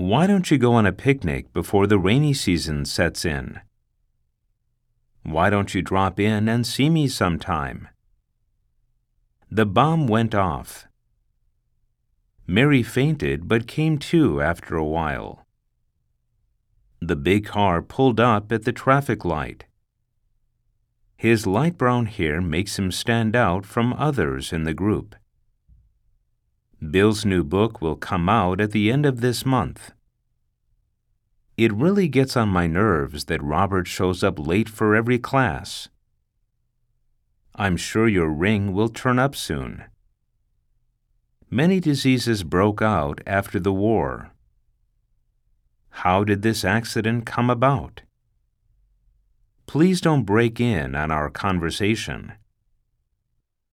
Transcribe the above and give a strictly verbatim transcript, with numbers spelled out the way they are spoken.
Why don't you go on a picnic before the rainy season sets in? Why don't you drop in and see me sometime? The bomb went off. Mary fainted but came to after a while. The big car pulled up at the traffic light. His light brown hair makes him stand out from others in the group. Bill's new book will come out at the end of this month. It really gets on my nerves that Robert shows up late for every class. I'm sure your ring will turn up soon. Many diseases broke out after the war. How did this accident come about? Please don't break in on our conversation.